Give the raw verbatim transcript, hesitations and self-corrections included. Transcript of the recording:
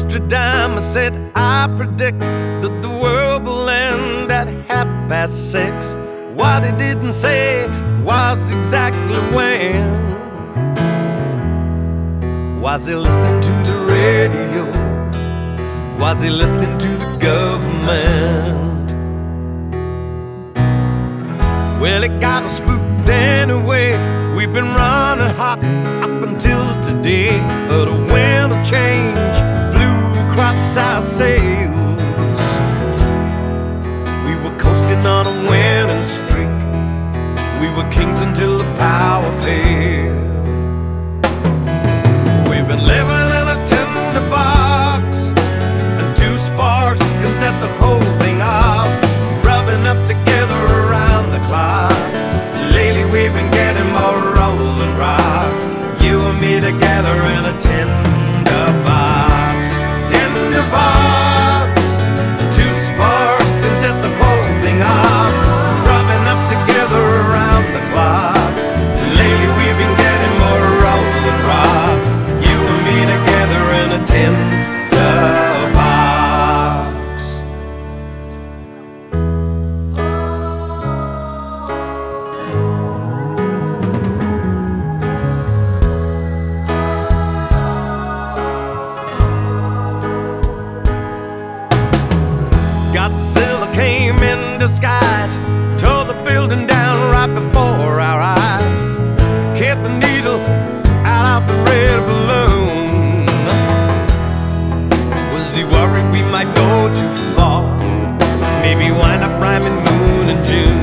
extra dime. I said, I predict that the world will end at half past six. What he didn't say was exactly when. Was he listening to the radio? Was he listening to the government? Well, it got us spooked anyway. We've been running hot up until today, but a wind of change blew across our sails. We were coasting on a winning streak. We were kings until the power failed. We've been living in a tinderbox, and two sparks can set the whole thing off, rubbing up together around the clock. Lately we've been getting more rolling rock, you and me together in a tinderbox. Tinderbox, two sparks can set the whole thing off, rubbing up together around the clock. Lately we've been getting more rolling rock, you and me together in a tinderbox. Godzilla came in disguise, tore the building down right before our eyes, kept the needle out of the red balloon. Was he worried we might go too far? Maybe wind up rhyming moon and June.